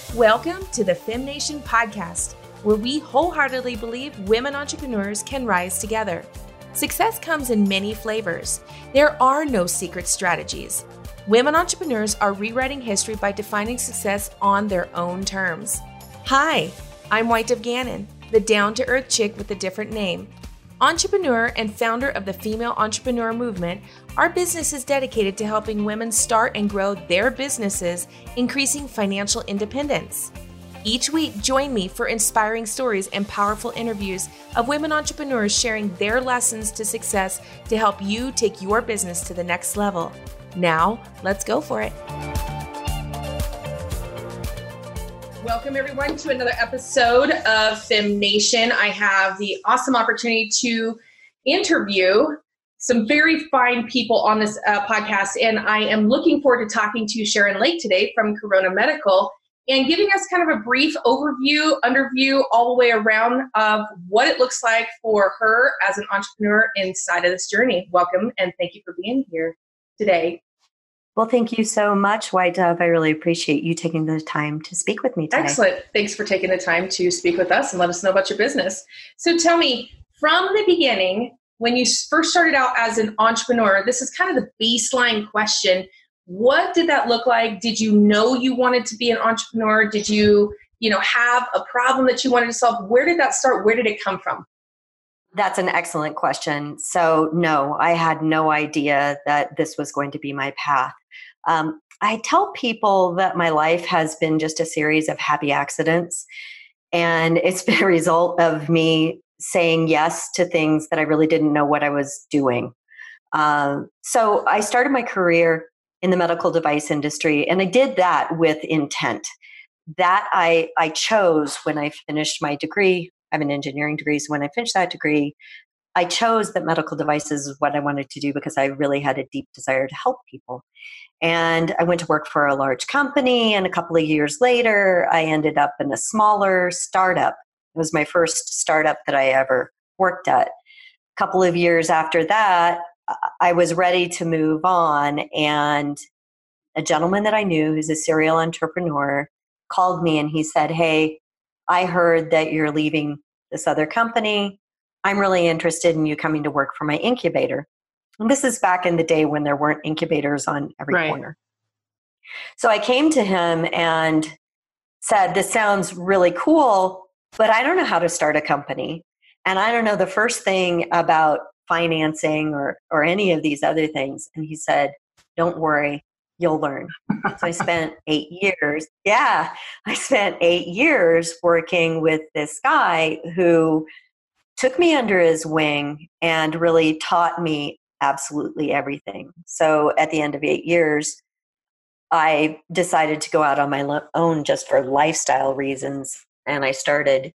Welcome to the FemNation podcast, where we wholeheartedly believe women entrepreneurs can rise together. Success comes in many flavors. There are no secret strategies. Women entrepreneurs are rewriting history by defining success on their own terms. Hi, I'm White Dove Gannon, the down-to-earth chick with a different name. Entrepreneur and founder of the Female Entrepreneur Movement, our business is dedicated to helping women start and grow their businesses, increasing financial independence. Each week, join me for inspiring stories and powerful interviews of women entrepreneurs sharing their lessons to success to help you take your business to the next level. Now, let's go for it. Welcome, everyone, to another episode of FemNation. I have the awesome opportunity to interview some very fine people on this podcast, and I am looking forward to talking to Sharon Lake today from Corona Medical and giving us kind of a brief overview, underview, all the way around of what it looks like for her as an entrepreneur inside of this journey. Welcome, and thank you for being here today. Well, thank you so much, White Dove. I really appreciate you taking the time to speak with me today. Excellent. Thanks for taking the time to speak with us and let us know about your business. So tell me, from the beginning, when you first started out as an entrepreneur, this is kind of the baseline question. What did that look like? Did you know you wanted to be an entrepreneur? Did you have a problem that you wanted to solve? Where did that start? Where did it come from? That's an excellent question. So no, I had no idea that this was going to be my path. I tell people that my life has been just a series of happy accidents, and it's been a result of me saying yes to things that I really didn't know what I was doing. So I started my career in the medical device industry, and I did that with intent. That I chose when I finished my degree. I have an engineering degree, so when I finished that degree, I chose that medical devices is what I wanted to do because I really had a deep desire to help people. And I went to work for a large company, and a couple of years later, I ended up in a smaller startup. It was my first startup that I ever worked at. A couple of years after that, I was ready to move on, and a gentleman that I knew who's a serial entrepreneur called me, and he said, "Hey, I heard that you're leaving this other company. I'm really interested in you coming to work for my incubator." And this is back in the day when there weren't incubators on every corner. So I came to him and said, "This sounds really cool, but I don't know how to start a company. And I don't know the first thing about financing or any of these other things." And he said, "Don't worry, you'll learn." So I spent 8 years. Yeah, I spent 8 years working with this guy who took me under his wing and really taught me absolutely everything. So at the end of 8 years, I decided to go out on my own just for lifestyle reasons. And I started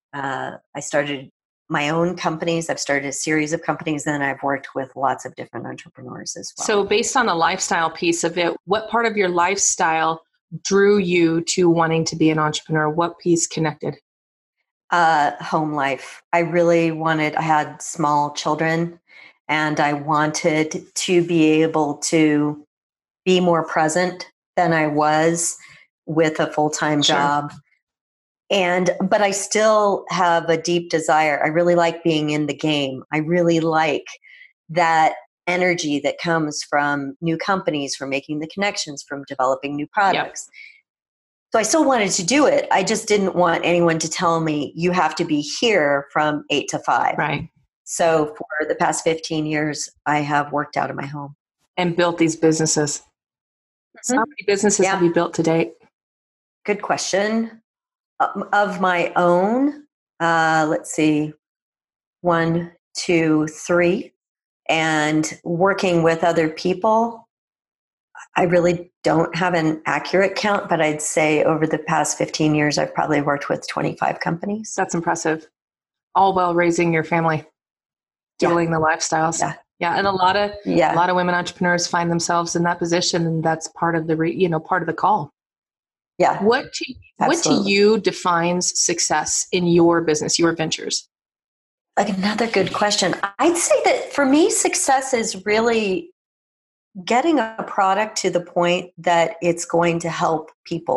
my own companies. I've started a series of companies, and I've worked with lots of different entrepreneurs as well. So based on the lifestyle piece of it, what part of your lifestyle drew you to wanting to be an entrepreneur? What piece connected? Home life. I had small children, and I wanted to be able to be more present than I was with a full-time job. But I still have a deep desire. I really like being in the game. I really like that energy that comes from new companies, from making the connections, from developing new products. Yep. So I still wanted to do it. I just didn't want anyone to tell me, you have to be here from 8 to 5. Right. So for the past 15 years, I have worked out of my home. And built these businesses. Mm-hmm. So how many businesses have you built to date? Good question. Of my own, let's see, 1, 2, 3. And working with other people, I really don't have an accurate count, but I'd say over the past 15 years, I've probably worked with 25 companies. That's impressive. All while raising your family, doing the lifestyles. Yeah. And a lot of women entrepreneurs find themselves in that position, and that's part of the, part of the call. Yeah. What to you defines success in your business, your ventures? Another good question. I'd say that for me, success is really getting a product to the point that it's going to help people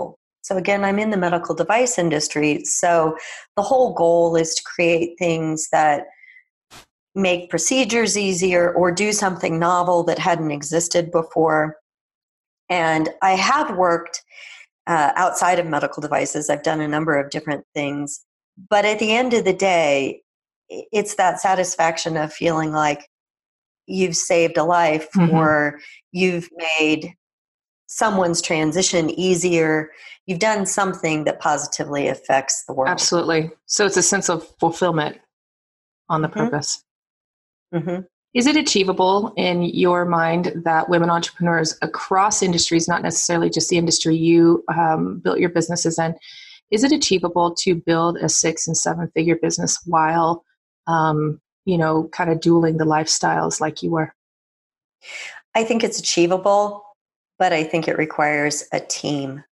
So again, I'm in the medical device industry. So the whole goal is to create things that make procedures easier or do something novel that hadn't existed before. And I have worked outside of medical devices. I've done a number of different things. But at the end of the day, it's that satisfaction of feeling like you've saved a life or you've made someone's transition easier. You've done something that positively affects the world. Absolutely. So it's a sense of fulfillment on the purpose. Is it achievable in your mind that women entrepreneurs across industries, not necessarily just the industry you built your businesses in, is it achievable to build a 6 and 7 figure business while, kind of dueling the lifestyles like you were? I think it's achievable, but I think it requires a team.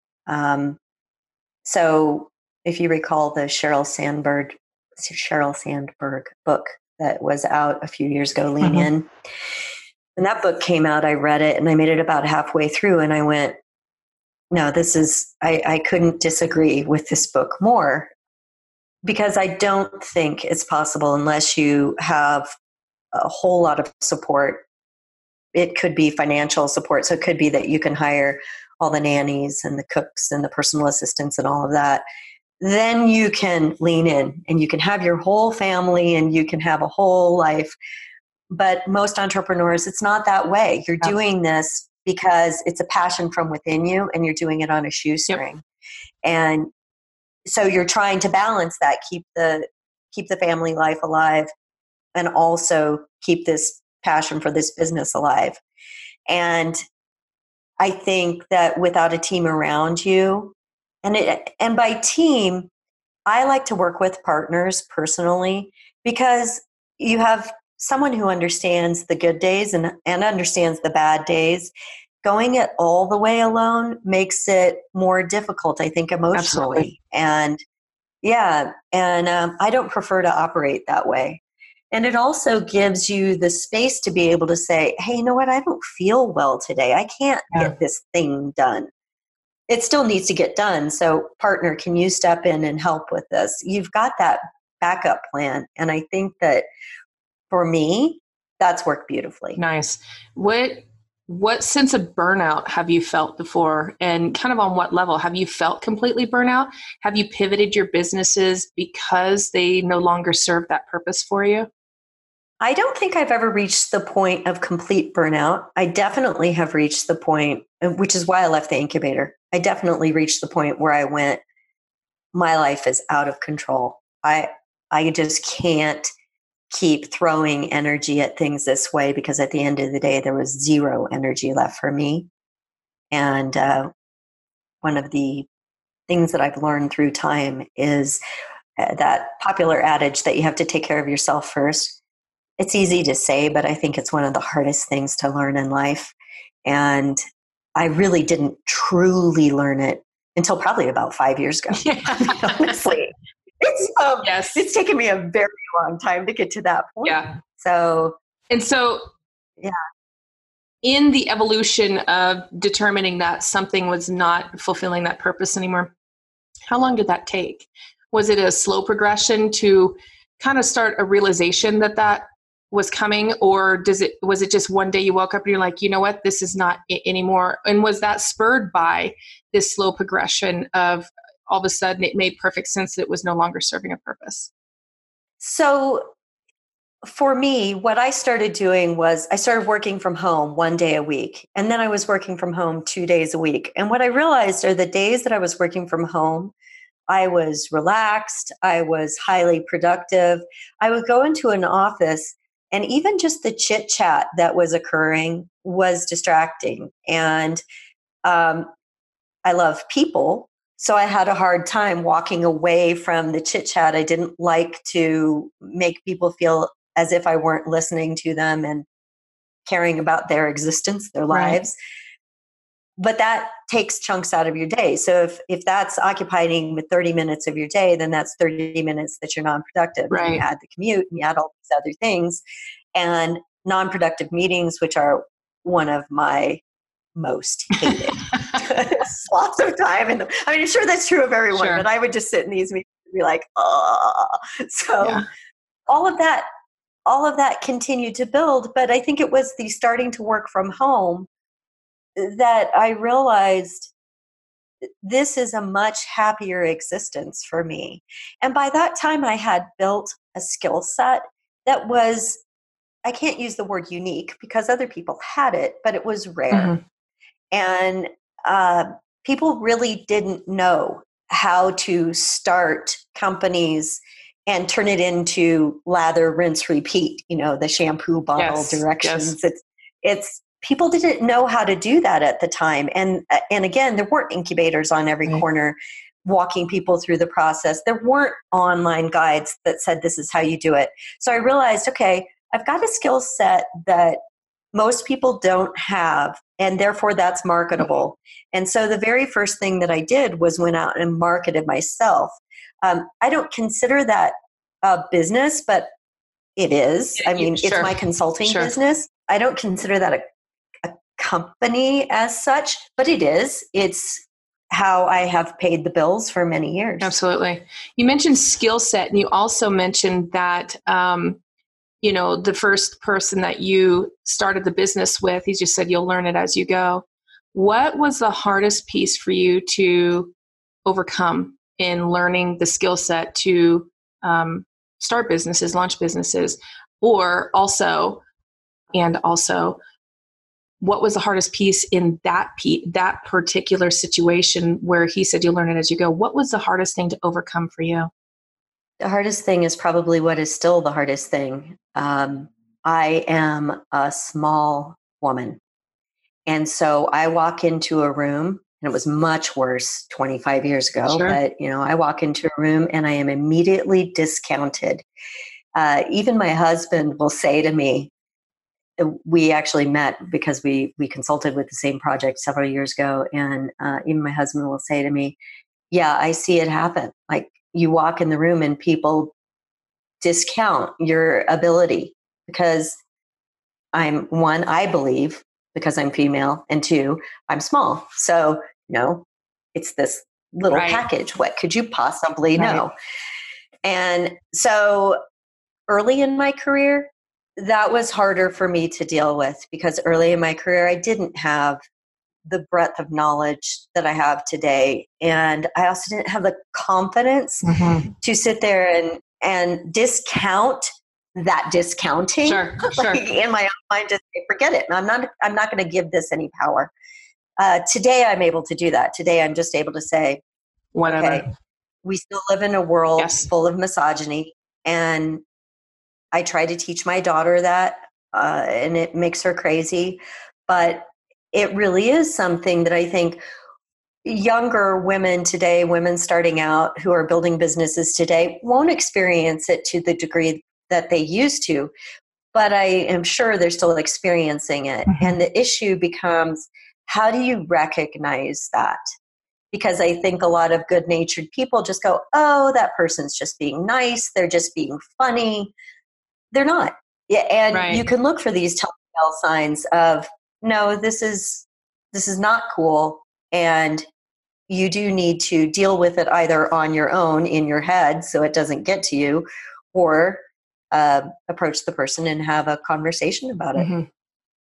So if you recall the Sheryl Sandberg book that was out a few years ago, Lean In. When that book came out, I read it and I made it about halfway through and I went, no, I couldn't disagree with this book more, because I don't think it's possible unless you have a whole lot of support. It could be financial support. So it could be that you can hire all the nannies and the cooks and the personal assistants and all of that. Then you can lean in and you can have your whole family and you can have a whole life. But most entrepreneurs, it's not that way. You're doing this because it's a passion from within you and you're doing it on a shoestring. And so you're trying to balance that, keep the family life alive and also keep this passion for this business alive. And I think that without a team around you, and by team, I like to work with partners personally, because you have someone who understands the good days and understands the bad days. Going it all the way alone makes it more difficult, I think, emotionally. Absolutely. And I don't prefer to operate that way. And it also gives you the space to be able to say, hey, you know what? I don't feel well today. I can't get this thing done. It still needs to get done. So partner, can you step in and help with this? You've got that backup plan. And I think that for me, that's worked beautifully. Nice. What sense of burnout have you felt before, and kind of on what level? Have you felt completely burnout? Have you pivoted your businesses because they no longer serve that purpose for you? I don't think I've ever reached the point of complete burnout. I definitely have reached the point, which is why I left the incubator. I definitely reached the point where I went, my life is out of control. I just can't keep throwing energy at things this way, because at the end of the day, there was zero energy left for me. And one of the things that I've learned through time is that popular adage that you have to take care of yourself first. It's easy to say, but I think it's one of the hardest things to learn in life. And I really didn't truly learn it until probably about 5 years ago. Honestly, it's taken me a very long time to get to that point. Yeah. So, in the evolution of determining that something was not fulfilling that purpose anymore, how long did that take? Was it a slow progression to kind of start a realization that was coming, or was it just one day you woke up and you're like, you know what, this is not it anymore? And was that spurred by this slow progression of all of a sudden it made perfect sense that it was no longer serving a purpose? So for me, what I started doing was I started working from home 1 day a week, and then I was working from home 2 days a week. And what I realized are the days that I was working from home, I was relaxed, I was highly productive. I would go into an office, and even just the chit chat that was occurring was distracting. And I love people, so I had a hard time walking away from the chit chat. I didn't like to make people feel as if I weren't listening to them and caring about their existence, their lives. But that takes chunks out of your day. So if that's occupying with 30 minutes of your day, then that's 30 minutes that you're non-productive. Right. You add the commute and you add all these other things. And non-productive meetings, which are one of my most hated. lots of time. And I mean, I'm sure that's true of everyone, Sure. but I would just sit in these meetings and be like, oh. So Yeah. all of that continued to build. But I think it was the starting to work from home that I realized this is a much happier existence for me. And by that time, I had built a skill set that was, I can't use the word unique because other people had it, but it was rare. And people really didn't know how to start companies and turn it into lather, rinse, repeat, the shampoo bottle directions. Yes. It's people didn't know how to do that at the time. And again, there weren't incubators on every corner walking people through the process. There weren't online guides that said, this is how you do it. So I realized, okay, I've got a skill set that most people don't have, and therefore that's marketable. And so the very first thing that I did was went out and marketed myself. I don't consider that a business, but it is. I mean, it's my consulting business. I don't consider that a company as such, but it is. It's how I have paid the bills for many years. Absolutely. You mentioned skill set, and you also mentioned that the first person that you started the business with, he just said you'll learn it as you go. What was the hardest piece for you to overcome in learning the skill set to start businesses, launch businesses, or also, what was the hardest piece in that particular situation where he said you'll learn it as you go? What was the hardest thing to overcome for you? The hardest thing is probably what is still the hardest thing. I am a small woman. And so I walk into a room, and it was much worse 25 years ago, but I walk into a room and I am immediately discounted. Even my husband will say to me, we actually met because we consulted with the same project several years ago. And even my husband will say to me, yeah, I see it happen. Like, you walk in the room and people discount your ability because I'm one, I believe, because I'm female, and two, I'm small. So, it's this little package. What could you possibly know? And so early in my career, that was harder for me to deal with because early in my career, I didn't have the breadth of knowledge that I have today. And I also didn't have the confidence to sit there and discount that discounting. Sure. In my own mind, just say, forget it. I'm not going to give this any power. Today, I'm able to do that. Today, I'm just able to say, whatever. Okay, we still live in a world full of misogyny. And I try to teach my daughter that, and it makes her crazy. But it really is something that I think younger women today, women starting out who are building businesses today, won't experience it to the degree that they used to. But I am sure they're still experiencing it. And the issue becomes, how do you recognize that? Because I think a lot of good-natured people just go, oh, that person's just being nice. They're just being funny. They're not. Yeah, and you can look for these telltale signs of, no, this is not cool, and you do need to deal with it either on your own in your head so it doesn't get to you, or approach the person and have a conversation about it.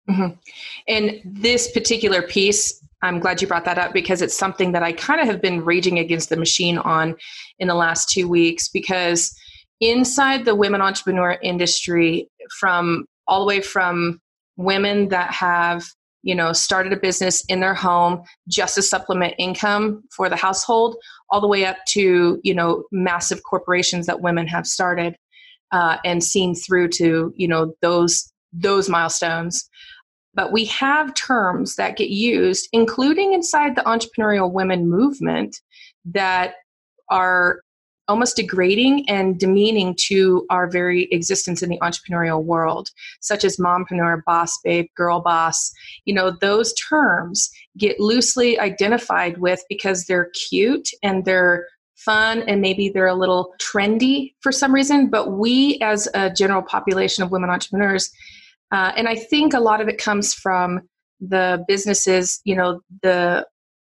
And this particular piece, I'm glad you brought that up because it's something that I kind of have been raging against the machine on in the last 2 weeks, because inside the women entrepreneur industry, from all the way from women that have, started a business in their home just to supplement income for the household, all the way up to, massive corporations that women have started and seen through to, those milestones. But we have terms that get used, including inside the entrepreneurial women movement, that are almost degrading and demeaning to our very existence in the entrepreneurial world, such as mompreneur, boss babe, girl boss. Those terms get loosely identified with because they're cute and they're fun and maybe they're a little trendy for some reason. But we, as a general population of women entrepreneurs, and I think a lot of it comes from the businesses, the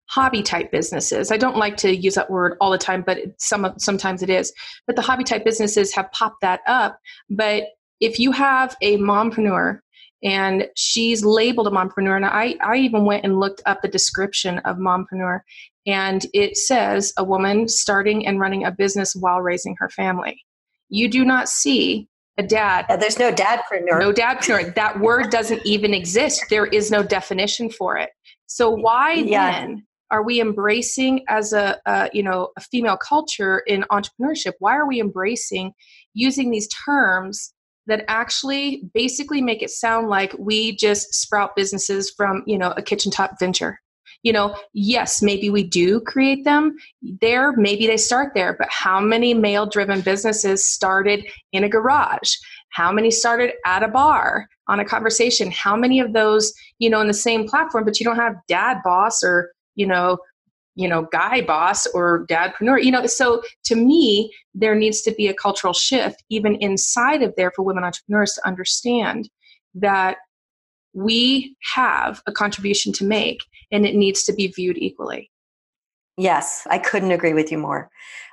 hobby type businesses. I don't like to use that word all the time, but sometimes it is. But the hobby type businesses have popped that up. But if you have a mompreneur and she's labeled a mompreneur, and I even went and looked up the description of mompreneur, and it says a woman starting and running a business while raising her family. You do not see a dad. Yeah, there's no dadpreneur. No dadpreneur. That word doesn't even exist. There is no definition for it. So why then are we embracing as a female culture in entrepreneurship? Why are we embracing using these terms that actually basically make it sound like we just sprout businesses from, a kitchen top venture? Yes, maybe we do create them there. Maybe they start there, but how many male-driven businesses started in a garage? How many started at a bar on a conversation? How many of those, in the same platform, but you don't have dad boss or, guy boss or dadpreneur, so to me, there needs to be a cultural shift even inside of there for women entrepreneurs to understand that we have a contribution to make and it needs to be viewed equally. Yes, I couldn't agree with you more.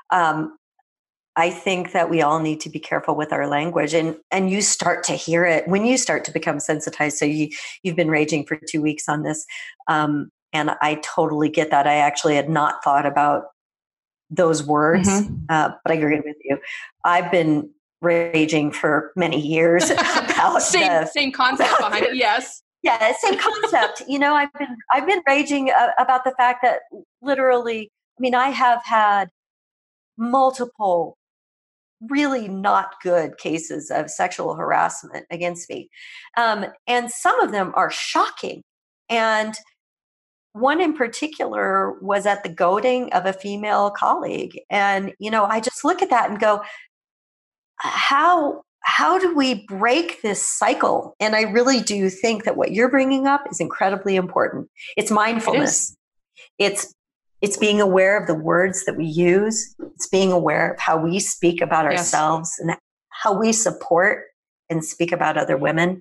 I think that we all need to be careful with our language, and you start to hear it when you start to become sensitized. So you've been raging for 2 weeks on this. And I totally get that. I actually had not thought about those words, but I agree with you. I've been raging for many years about same concept behind it. Yes. Yeah, same concept. I've been raging about the fact that literally, I have had multiple really not good cases of sexual harassment against me. And some of them are shocking. And one in particular was at the goading of a female colleague. And, I just look at that and go, how do we break this cycle? And I really do think that what you're bringing up is incredibly important. It's mindfulness. It's being aware of the words that we use. It's being aware of how we speak about ourselves and how we support and speak about other women.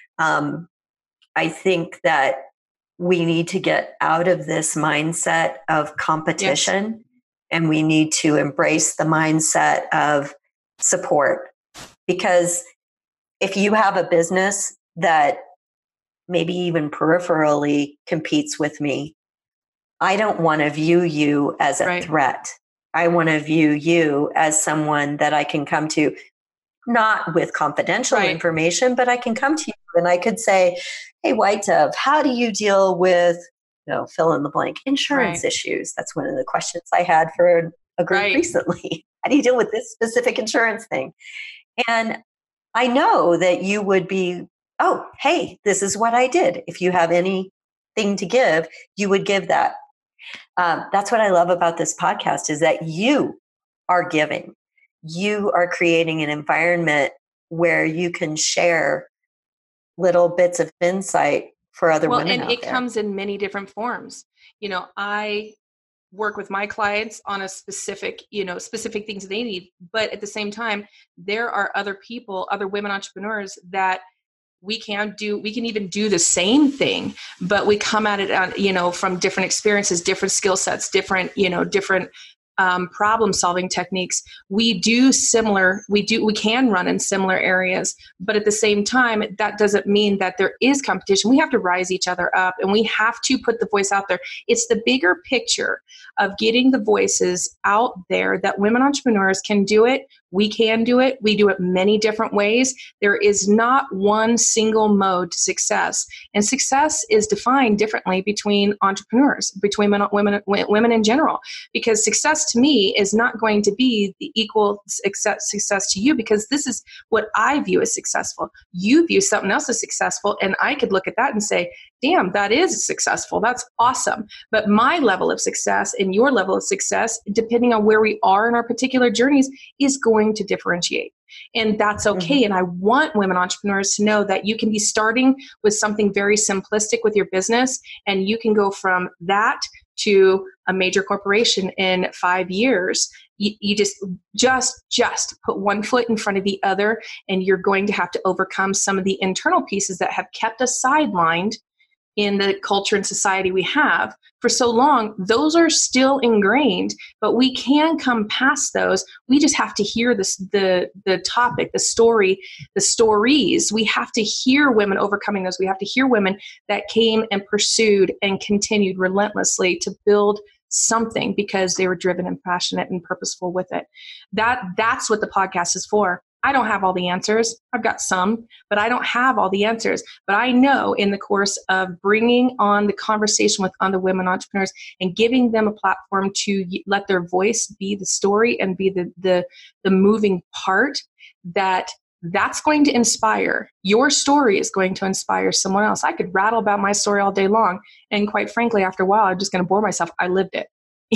I think that we need to get out of this mindset of competition, and we need to embrace the mindset of support. Because if you have a business that maybe even peripherally competes with me, I don't want to view you as a threat. I want to view you as someone that I can come to, not with confidential information, but I can come to you and I could say, hey, White Dove, how do you deal with, fill in the blank, insurance issues? That's one of the questions I had for a group recently. How do you deal with this specific insurance thing? And I know that you would be, oh, hey, this is what I did. If you have anything to give, you would give that. That's what I love about this podcast, is that you are giving. You are creating an environment where you can share little bits of insight for other women. And it comes in many different forms. I work with my clients on a specific things they need. But at the same time, there are other people, other women entrepreneurs that we can even do the same thing, but we come at it from different experiences, different skill sets, different problem solving techniques. We can run in similar areas, but at the same time, that doesn't mean that there is competition. We have to rise each other up, and we have to put the voice out there. It's the bigger picture of getting the voices out there that women entrepreneurs can do it. We can do it. We do it many different ways. There is not one single mode to success. And success is defined differently between entrepreneurs, between women in general, because success to me is not going to be the equal success to you, because this is what I view as successful. You view something else as successful, and I could look at that and say, damn, that is successful. That's awesome. But my level of success and your level of success, depending on where we are in our particular journeys, is going to differentiate. And that's okay. Mm-hmm. And I want women entrepreneurs to know that you can be starting with something very simplistic with your business, and you can go from that to a major corporation in 5 years. You just put one foot in front of the other, and you're going to have to overcome some of the internal pieces that have kept us sidelined in the culture and society we have for so long, those are still ingrained, but we can come past those. We just have to hear this, the topic, the story, the stories. We have to hear women overcoming those. We have to hear women that came and pursued and continued relentlessly to build something because they were driven and passionate and purposeful with it. That's what the podcast is for. I don't have all the answers. I've got some, but I don't have all the answers. But I know in the course of bringing on the conversation with other women entrepreneurs and giving them a platform to let their voice be the story and be the moving part, that's going to inspire. Your story is going to inspire someone else. I could rattle about my story all day long. And quite frankly, after a while, I'm just going to bore myself. I lived it,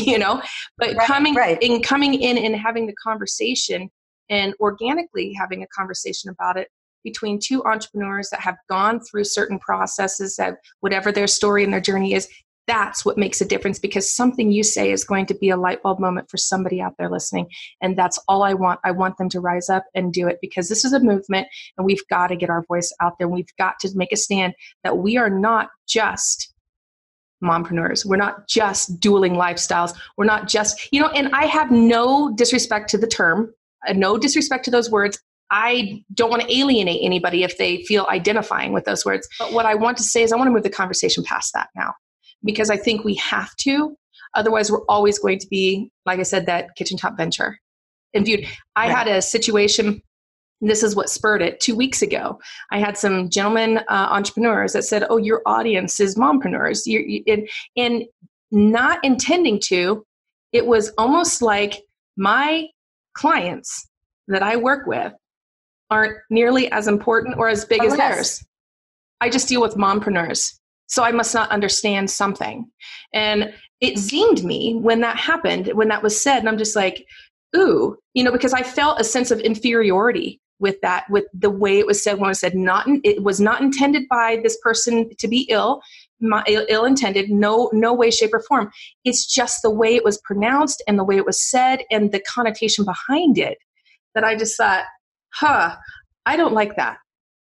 but coming in and having the conversation and organically having a conversation about it between two entrepreneurs that have gone through certain processes, that whatever their story and their journey is, that's what makes a difference, because something you say is going to be a light bulb moment for somebody out there listening. And that's all I want. I want them to rise up and do it, because this is a movement and we've got to get our voice out there. We've got to make a stand that we are not just mompreneurs. We're not just dueling lifestyles. We're not just, and I have no disrespect to the term, no disrespect to those words. I don't want to alienate anybody if they feel identifying with those words. But what I want to say is I want to move the conversation past that now, because I think we have to. Otherwise, we're always going to be, like I said, that kitchen top venture. And viewed. I had a situation, this is what spurred it. 2 weeks ago, I had some gentlemen entrepreneurs that said, oh, your audience is mompreneurs. And not intending to, it was almost like my clients that I work with aren't nearly as important or as big as theirs. I just deal with mompreneurs. So I must not understand something. And it zinged me when that happened, when that was said. And I'm just like, ooh, because I felt a sense of inferiority with that, with the way it was said. When it said it was not intended by this person to be ill intended, no way, shape, or form. It's just the way it was pronounced and the way it was said and the connotation behind it that I just thought, I don't like that.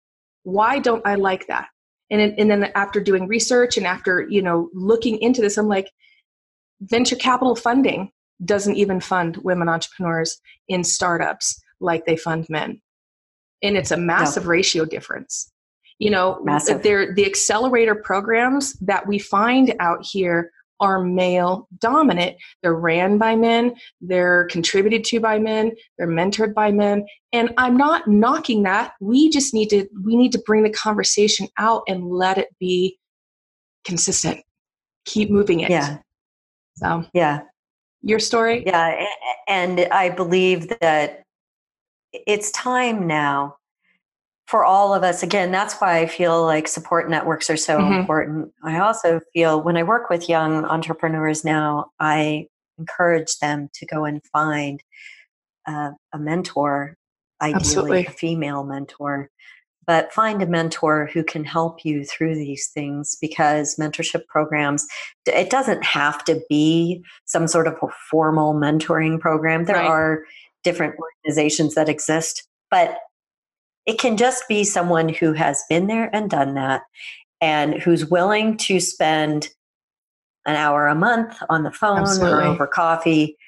Why don't I like that? And then after doing research and after, looking into this, I'm like, venture capital funding doesn't even fund women entrepreneurs in startups like they fund men. And it's a massive ratio difference. Massive. The accelerator programs that we find out here are male dominant. They're ran by men. They're contributed to by men. They're mentored by men. And I'm not knocking that. We need to bring the conversation out and let it be consistent. Keep moving it. Yeah. So yeah. Your story? Yeah. And I believe that it's time now for all of us. Again, that's why I feel like support networks are so important. I also feel when I work with young entrepreneurs now, I encourage them to go and find a mentor, ideally Absolutely. a female mentor, but find a mentor who can help you through these things, because mentorship programs, it doesn't have to be some sort of a formal mentoring program. There are different organizations that exist, but it can just be someone who has been there and done that, and who's willing to spend an hour a month on the phone or over coffee,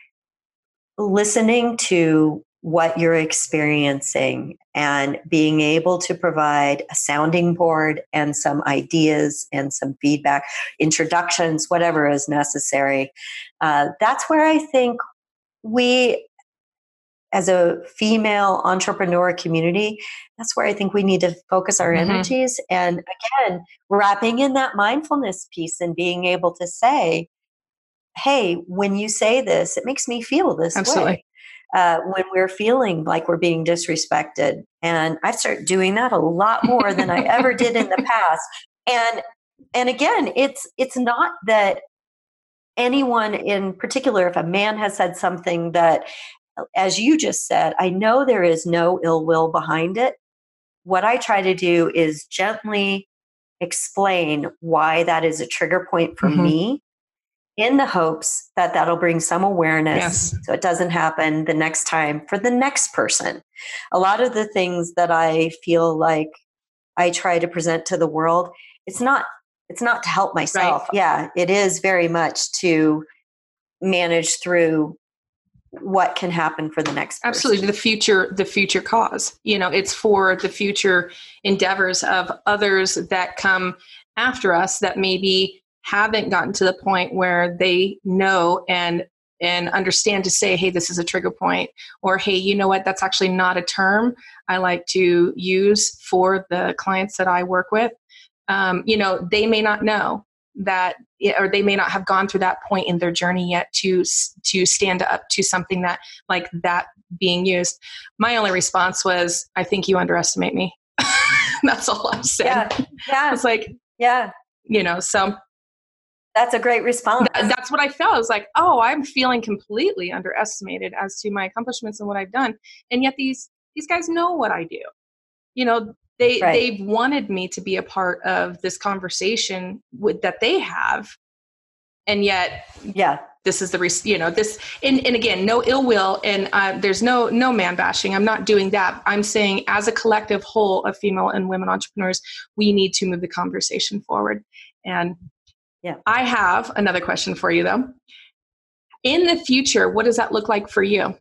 listening to what you're experiencing and being able to provide a sounding board and some ideas and some feedback, introductions, whatever is necessary. That's where I think we, as a female entrepreneur community, that's where I think we need to focus our energies. And again, wrapping in that mindfulness piece and being able to say, hey, when you say this, it makes me feel this way. When we're feeling like we're being disrespected. And I start doing that a lot more than I ever did in the past. And again, it's not that anyone in particular, if a man has said something that, as you just said, I know there is no ill will behind it. What I try to do is gently explain why that is a trigger point for me, in the hopes that that'll bring some awareness so it doesn't happen the next time for the next person. A lot of the things that I feel like I try to present to the world, it's not it's not to help myself. Right. Yeah, it is very much to manage through what can happen for the next person. Absolutely. The future cause, it's for the future endeavors of others that come after us that maybe haven't gotten to the point where they know and understand to say, hey, this is a trigger point, or hey, you know what, that's actually not a term I like to use for the clients that I work with. They may not know that, or they may not have gone through that point in their journey yet to stand up to something that like that being used. My only response was, I think you underestimate me. That's all I said. Yeah. It's like, yeah, so that's a great response. That's what I felt. I was like, oh, I'm feeling completely underestimated as to my accomplishments and what I've done. And yet these guys know what I do. They've wanted me to be a part of this conversation that they have. And yet, this is this, and again, no ill will. And there's no man bashing. I'm not doing that. I'm saying as a collective whole of female and women entrepreneurs, we need to move the conversation forward. And I have another question for you though. In the future, what does that look like for you?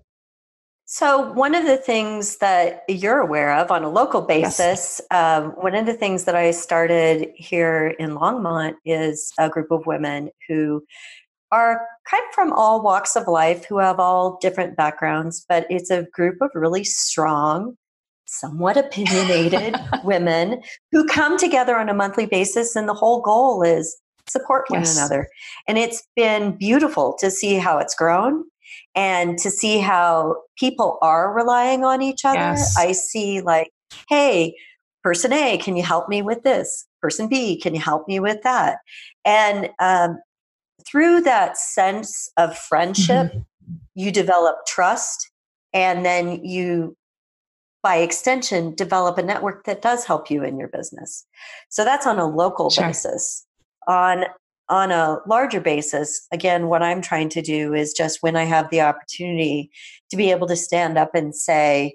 So one of the things that you're aware of on a local basis, one of the things that I started here in Longmont is a group of women who are kind of from all walks of life, who have all different backgrounds, but it's a group of really strong, somewhat opinionated women who come together on a monthly basis, and the whole goal is support one another. And it's been beautiful to see how it's grown and to see how people are relying on each other. Yes. I see like, hey, person A, can you help me with this? Person B, can you help me with that? And through that sense of friendship, you develop trust, and then you, by extension, develop a network that does help you in your business. So that's on a local basis. On a larger basis, again, what I'm trying to do is just when I have the opportunity to be able to stand up and say,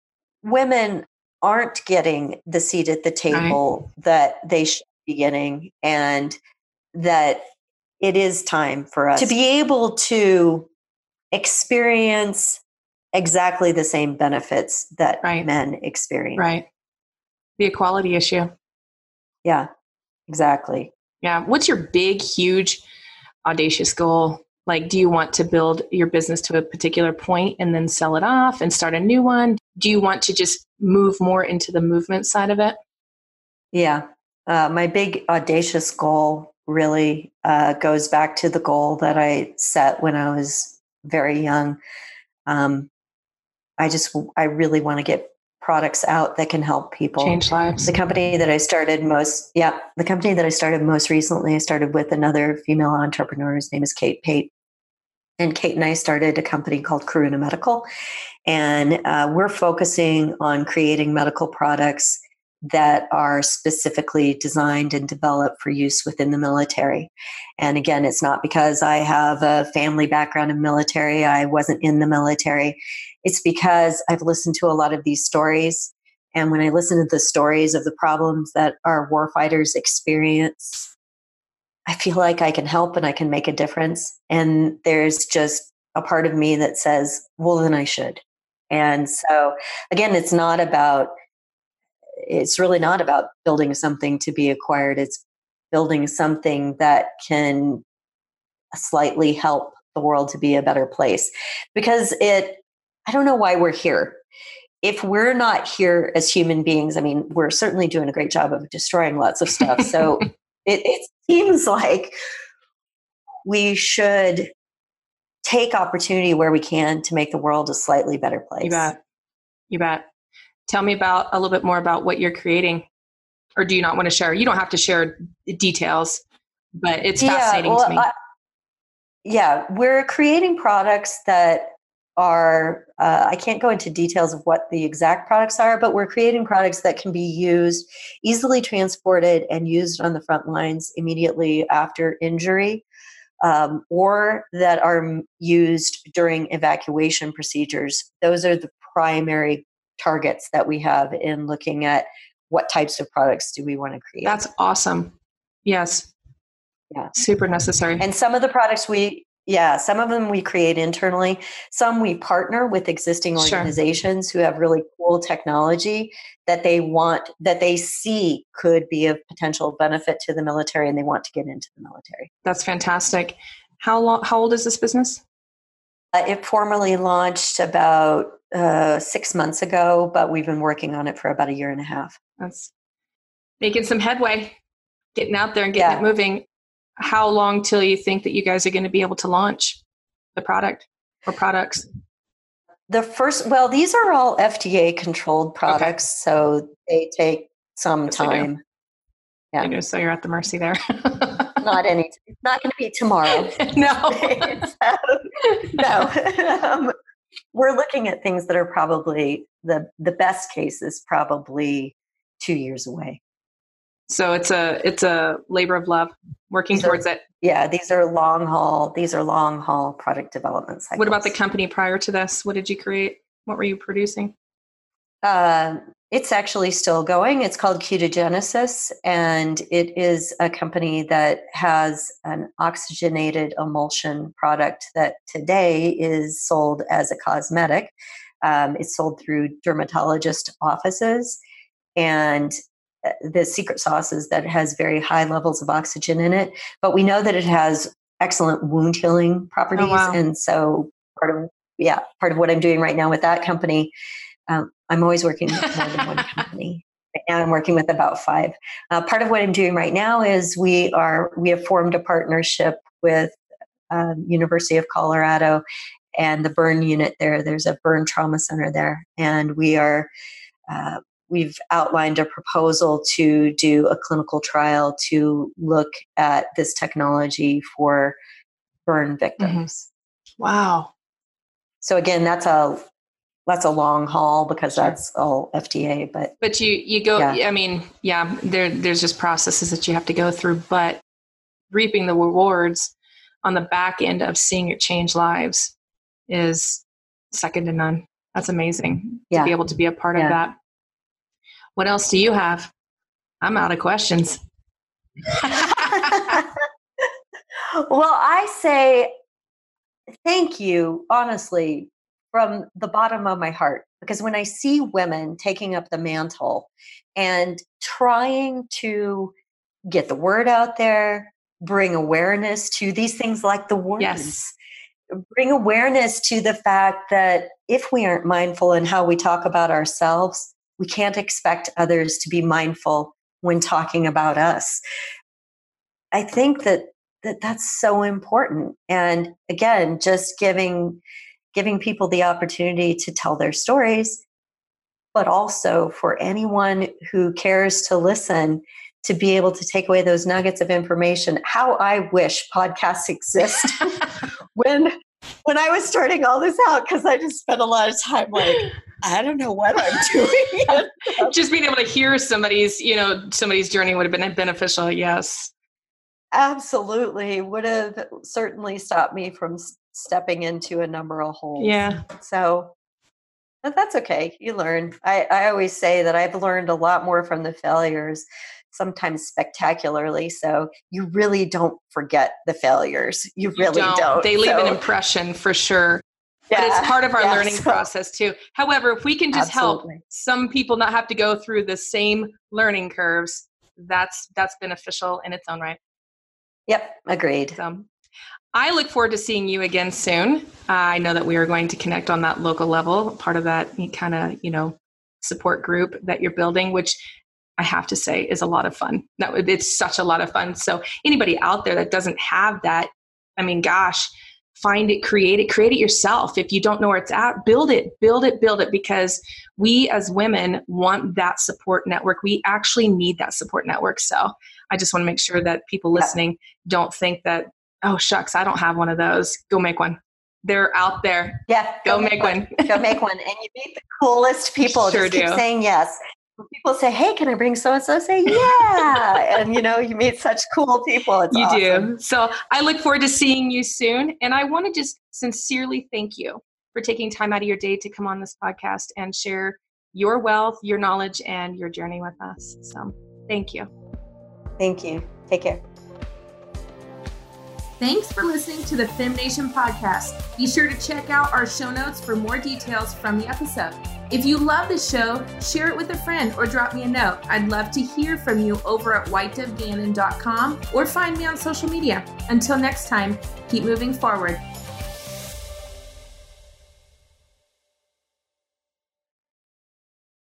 women aren't getting the seat at the table that they should be getting, and that it is time for us to be able to experience exactly the same benefits that men experience. Right. The equality issue. Yeah, exactly. Yeah. What's your big, huge, audacious goal? Like, do you want to build your business to a particular point and then sell it off and start a new one? Do you want to just move more into the movement side of it? Yeah. My big, audacious goal really goes back to the goal that I set when I was very young. I really want to get products out that can help people change lives. The company that I started most recently, I started with another female entrepreneur. His name is Kate Pate. And Kate and I started a company called Karuna Medical. And we're focusing on creating medical products that are specifically designed and developed for use within the military. And again, it's not because I have a family background in military. I wasn't in the military. It's because I've listened to a lot of these stories. And when I listen to the stories of the problems that our warfighters experience, I feel like I can help and I can make a difference. And there's just a part of me that says, well, then I should. And so again, it's really not about building something to be acquired. It's building something that can slightly help the world to be a better place. Because I don't know why we're here. If we're not here as human beings, I mean, we're certainly doing a great job of destroying lots of stuff. So it seems like we should take opportunity where we can to make the world a slightly better place. You bet. Tell me a little bit more about what you're creating, or do you not want to share? You don't have to share details, but it's fascinating to me. We're creating products that are, I can't go into details of what the exact products are, but we're creating products that can be used, easily transported and used on the front lines immediately after injury, or that are used during evacuation procedures. Those are the primary targets that we have in looking at what types of products do we want to create. That's awesome. Yes. Yeah. Super necessary. And some of the products some of them we create internally. Some we partner with existing organizations who have really cool technology that they see could be of potential benefit to the military, and they want to get into the military. That's fantastic. How old is this business? It formally launched about 6 months ago, but we've been working on it for about 1.5 years. That's making some headway, getting out there and getting it moving. How long till you think that you guys are going to be able to launch the product or products? These are all FDA controlled products, so they take some time. Yeah. So you're at the mercy there. It's not going to be tomorrow. No. No. We're looking at things that are probably the best case is probably 2 years away. So it's a labor of love working towards it. Yeah, these are long haul product development cycles. What about the company prior to this? What did you create? What were you producing? It's actually still going. It's called Ketogenesis, and it is a company that has an oxygenated emulsion product that today is sold as a cosmetic. It's sold through dermatologist offices, and the secret sauce is that it has very high levels of oxygen in it, but we know that it has excellent wound healing properties. Oh, wow. And so part of what I'm doing right now with that company, I'm always working with more than one company. Right now I'm working with about 5. Part of what I'm doing right now is we have formed a partnership with University of Colorado and the burn unit there. There's a burn trauma center there, and we've outlined a proposal to do a clinical trial to look at this technology for burn victims. Mm-hmm. Wow. So again, that's a long haul because that's all FDA. But you go. Yeah. I mean, there's just processes that you have to go through, but reaping the rewards on the back end of seeing it change lives is second to none. That's amazing to be able to be a part of that. What else do you have? I'm out of questions. Well, I say thank you, honestly, from the bottom of my heart, because when I see women taking up the mantle and trying to get the word out there, bring awareness to these things like the words, bring awareness to the fact that if we aren't mindful in how we talk about ourselves, we can't expect others to be mindful when talking about us. I think that's so important. And again, just giving people the opportunity to tell their stories, but also for anyone who cares to listen to be able to take away those nuggets of information. How I wish podcasts exist when I was starting all this out, because I just spent a lot of time like, I don't know what I'm doing. Just being able to hear somebody's journey would have been beneficial. Yes. Absolutely. Would have certainly stopped me from stepping into a number of holes. Yeah. So, but that's okay. You learn. I always say that I've learned a lot more from the failures, sometimes spectacularly. So you really don't forget the failures. You really don't. They leave an impression for sure. But it's part of our learning process too. However, if we can just help some people not have to go through the same learning curves, that's beneficial in its own right. Yep, agreed. So, I look forward to seeing you again soon. I know that we are going to connect on that local level, part of that kind of, support group that you're building, which I have to say is a lot of fun. It's such a lot of fun. So anybody out there that doesn't have that, I mean, gosh, find it, create it yourself. If you don't know where it's at, build it, because we as women want that support network. We actually need that support network. So I just want to make sure that people listening don't think that, oh, shucks, I don't have one of those. Go make one. They're out there. Yeah. Go make one. Go make one. And you meet the coolest people. Sure just keep do. saying yes. When people say, hey, can I bring so-and-so? Say, yeah. And, you meet such cool people. It's awesome. Do. So I look forward to seeing you soon. And I want to just sincerely thank you for taking time out of your day to come on this podcast and share your wealth, your knowledge, and your journey with us. So thank you. Thank you. Take care. Thanks for listening to the FemNation podcast. Be sure to check out our show notes for more details from the episode. If you love the show, share it with a friend or drop me a note. I'd love to hear from you over at whitedovegannon.com or find me on social media. Until next time, keep moving forward.